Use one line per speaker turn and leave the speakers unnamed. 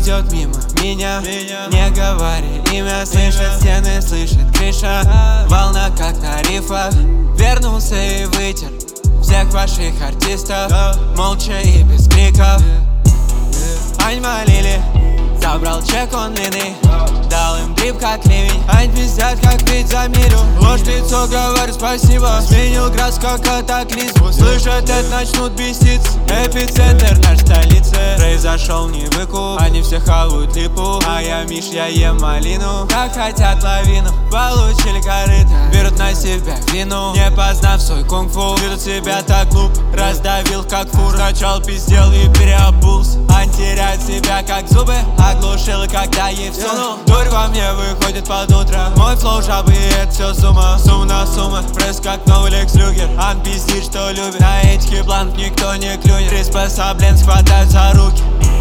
идет мимо меня. Не говори имя, слышит стены, слышит крыша. Волна как на рифах. Вернулся и вытер всех ваших артистов, молча и без криков. Ань молили, забрал чек, он длинный, дал им дрип как ливень. Ань пиздят как бить за милю. Ложь в лицо, говорю спасибо. Сменил град как катаклизм. Слышат это, начнут беситься. Эпицентр наш столицы. Произошел не выкуп, они все хавают липу. А я Миш, я ем малину. Как хотят лавину, получили корыто. Берут на себя вину, не познав свой кунг-фу. Ведут себя так глупо, раздавил как фур. Сначала пиздел и переобулся. Ань теряет себя как зубы, оглушил, когда ей всунул. Дурь во мне выходит под утро. Мой флоу жабы, и это все сумма. Сумма на сумма, пресс как новый Лекс Люгер. Ан пиздит, что любит. На этих бланк никто не клюнет. Приспособлен, схватают за руки.